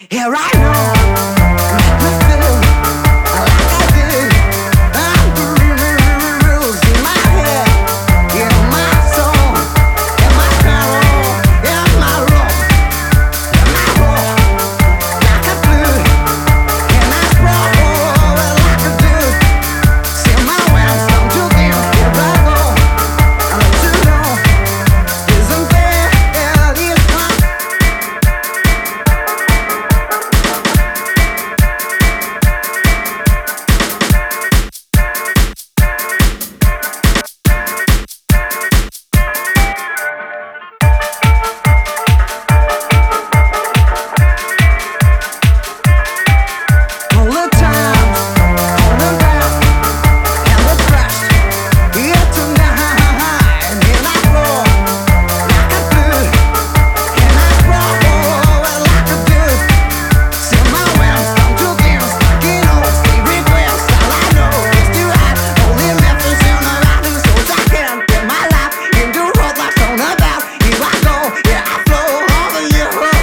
Here I know, make me feel like I did. I'm bruised in my head, in my soul, in my carol, in my room, in my roar, like a fluid, and I sprawl like a dude. See my wings come together, here I go. I let you know, isn't fair, it is fun. All the time, all the back, and the crashed. Here tonight, and then I floor like a fluid, and I sprawl like a dude. See my wings come together, stuck in old state regrets. All I know is to hide, only Memphis in the valley, so I can get my life into roadblocks on the bow. Here I go, yeah I flow over you.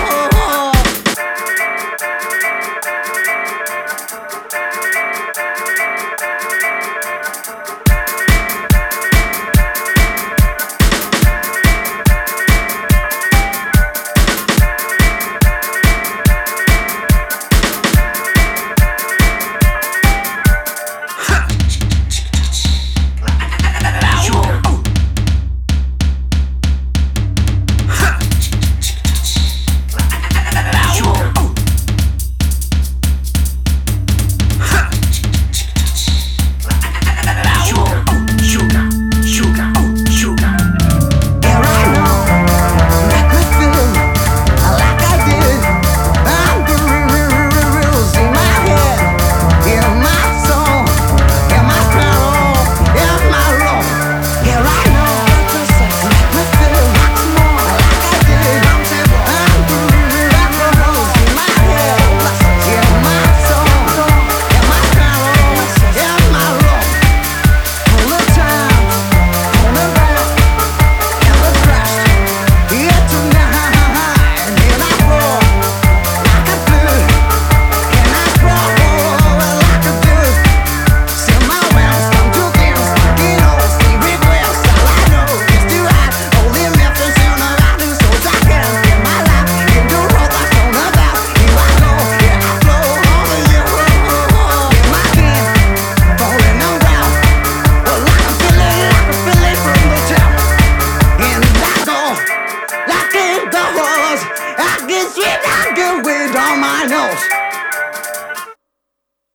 Here I know, make me feel like I did. I'm bruised in my head, in my soul, in my carol, in my room. Here I know, make me feel like I did. I'm bruised in my head, in my soul, in my carol, in my room. All the time, on the back, and the crash. Here tonight, and then I floor like a fluid, and I sprawl like a dude. See my wings come together, stuck in old state regrets. All I know is to hide, only Memphis in the valley, so I can get my life into roadblocks on the bow. Here I go, yeah I flow over you. Yeah, my hand falling around, well I can feel it from the top. And I go like it goes, I get sweet, I get weed on my nose.